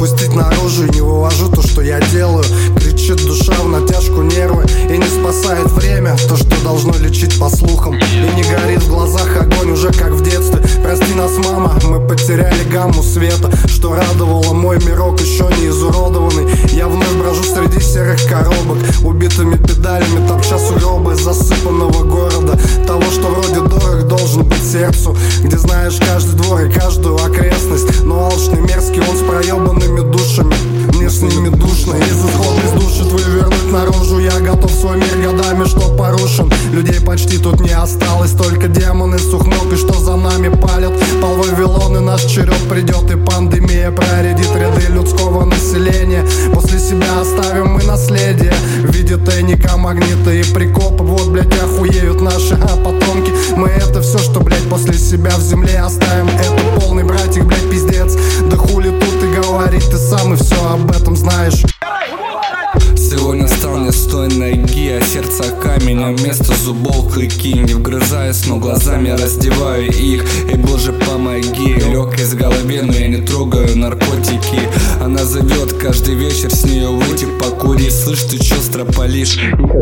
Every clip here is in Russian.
выпустить наружу и не вывожу то, что я делаю. Кричит душа в натяжку, нервы, и не спасает время то, что должно лечить по слухам. И не горит в глазах огонь уже как в детстве. Прости нас, мама, мы потеряли гамму света, что радовало мой мирок, еще не изуродованный. Я вновь брожу среди серых коробок, убитыми педалями, топча сугробы засыпанного города. Того, что вроде дорог должен быть сердцу, где знаешь каждый двор и каждую окрестность. Но алчный, мерзкий он с проебанными душами, мне с ними душно. Из исходной души твою вернуть наружу я готов, свой мир годами, что порушен. Людей почти тут не осталось, только демоны сухног. И что за нами палят пол Вавилон, и наш черед придет, и пандемия проредит ряды людского населения. После себя оставим мы наследие в виде тайника, магнита и прикопа. Вот, блять, охуеют наши потомки. Мы это все, что, блять, после себя в земле оставим. Это полный, братик, блять, пиздец. Да хули тут и говорить, ты сам и все об этом знаешь. Сегодня стал не с той ноги, а сердце камень, а вместо зубов клыки. Не вгрызаясь, но глазами раздеваю их. И боже помоги, легкость в голове, но я не трогаю наркотики. Она зовет каждый вечер с нее выйти покурить. Слышь, ты чё стропалишь?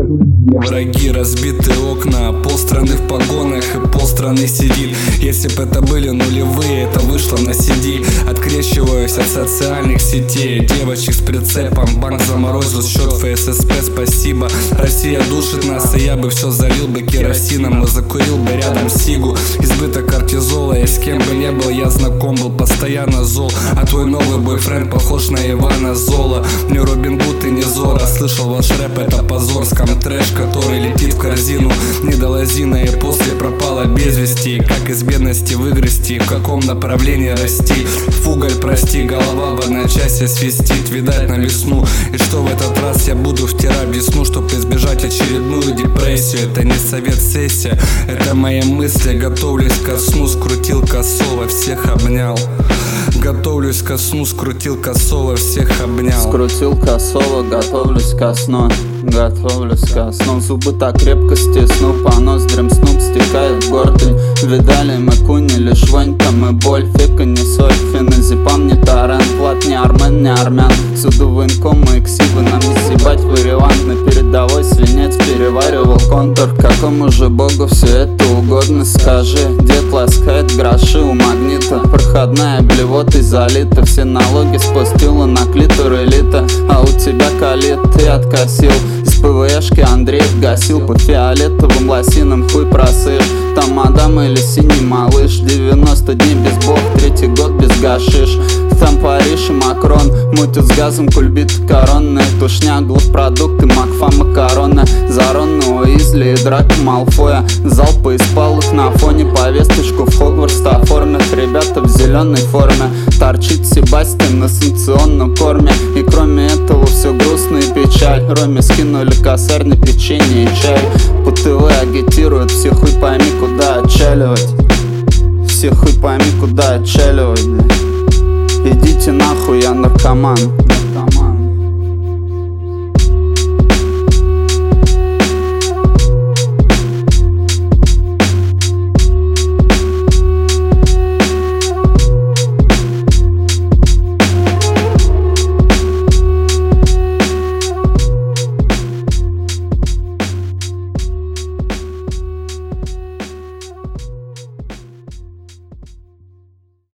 Враги, разбитые окна, полстраны в погонах и полстраны сидит. Если б это были нулевые, это вышло на CD. Открещиваюсь от социальных сетей, девочек с прицепом, банк заморозил счет ФССП, спасибо. Россия душит нас, и я бы все залил бы керосином, но закурил бы рядом сигу. Избыток кортизола, и с кем бы не был я знаком, был постоянно зол. А твой новый бойфренд похож на Ивана Зола. Не Робин Гуд и не Зора, слышал ваш рэп, это позор. Скам трэш, который летит в корзину, не до лозина и после пропала без вести. Как из бедности выгрести, в каком направлении расти? Фугаль, прости, голова в одночасье свистит, видать на весну. И что в этот раз я буду втирать весну, чтоб избежать очередную депрессию? Это не совет, сессия, это мои мысли. Готовлюсь ко сну, скрутил косово, всех обнял. Готовлюсь ко сну, скрутил косово, всех обнял. Скрутил косово, готовлюсь ко сну. Готовлюсь ко сну, зубы так крепко стисну, по ноздрям снуп стекает в гордый. Видали мы куни, лишь вонь там и боль. Фика не соль, феназепам, не таран, плат, не армен, не армян. Суду военком, мы ксивы, нам не съебать вариант. На передовой свинец переваривал контур. Какому же богу все это угодно, скажи? Дед ласкает гроши у магнита, проходная блевотой залита. Все налоги спустила на клитор элита, а у тебя калит, ты откосил. Из ПВшки Андреев гасил, по фиолетовым лосинам хуй просышь. Там мадам или синий малыш, 90 дней без бог, 3-й год без гашиш. Там Париж и Макрон мутят с газом, кульбит коронная тушня, главпродукты, макфа, макароны, Заронна, Уизли и Драко Малфоя. Залпы из палок на фоне, повесточку в Хогвартс оформят. Ребята в зеленой форме, торчит Себастьян на санкционном корме. И кроме этого все грустно и печаль. Роме скинули косарь на печенье и чай. По ТВ агитируют, все хуй пойми куда отчаливать. Все хуй пойми куда отчаливать. Идите нахуй, я наркоман.